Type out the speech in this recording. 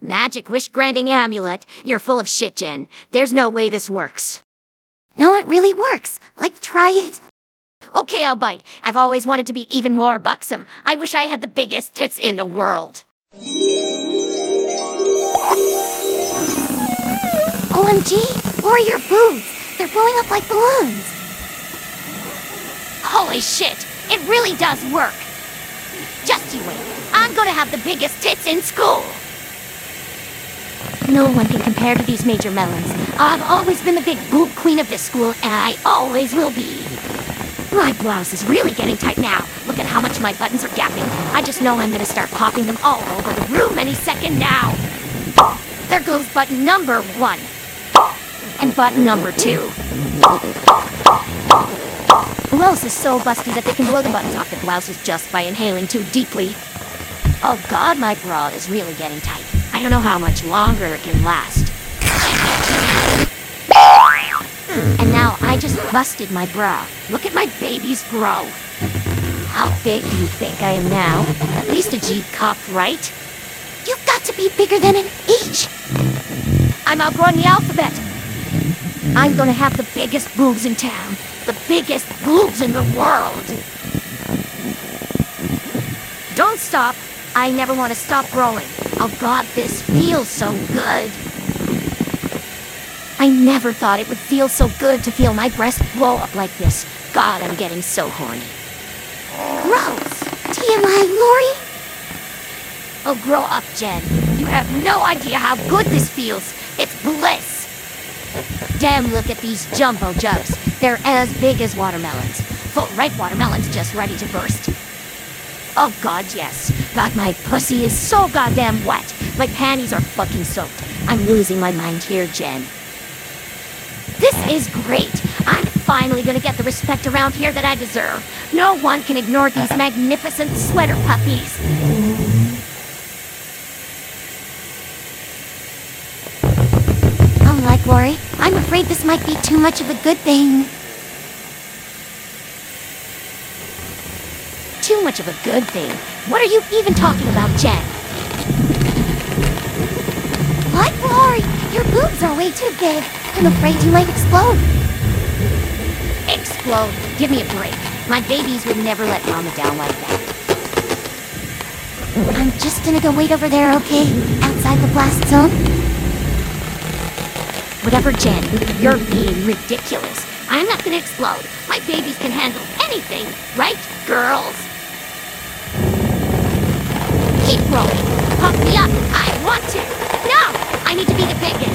Magic wish-granting amulet. You're full of shit, Jen. There's no way this works. No, it really works. Like, try it. Okay, I'll bite. I've always wanted to be even more buxom. I wish I had the biggest tits in the world. OMG, Lori, your boobs. They're blowing up like balloons. Holy shit, it really does work. Just you wait. I'm gonna have the biggest tits in school. No one can compare to these major melons. I've always been the big boob queen of this school, and I always will be. My blouse is really getting tight now. Look at how much my buttons are gapping. I just know I'm gonna start popping them all over the room any second now. There goes button number 1. And button number 2. Who else is so busty that they can blow the buttons off their blouses just by inhaling too deeply? Oh god, my bra is really getting tight. I don't know how much longer it can last. And now I just busted my bra. Look at my baby's bro. How big do you think I am now? At least a G cup, right? You've got to be bigger than an H. I'm outgrowing the alphabet. I'm gonna have the biggest boobs in town. The biggest boobs in the world. Don't stop. I never want to stop growing. Oh god, this feels so good. I never thought it would feel so good to feel my breast blow up like this. God, I'm getting so horny. Gross. TMI, Lori? Oh, grow up, Jen. You have no idea how good this feels. It's bliss. Damn, look at these jumbo jugs. They're as big as watermelons. Full ripe watermelons just ready to burst. Oh god, yes. God, my pussy is so goddamn wet. My panties are fucking soaked. I'm losing my mind here, Jen. This is great. I'm finally gonna get the respect around here that I deserve. No one can ignore these magnificent sweater puppies. Unlike Lori, I'm afraid this might be too much of a good thing. Too much of a good thing? What are you even talking about, Jen? What, Lori? Your boobs are way too big. I'm afraid you might explode. Explode? Give me a break. My babies would never let Mama down like that. I'm just gonna go wait over there, okay? Outside the blast zone? Whatever, Jen. You're being ridiculous. I'm not gonna explode. My babies can handle anything, right, girls? Keep rolling. Pump me up. I want to. No! I need to be the biggest.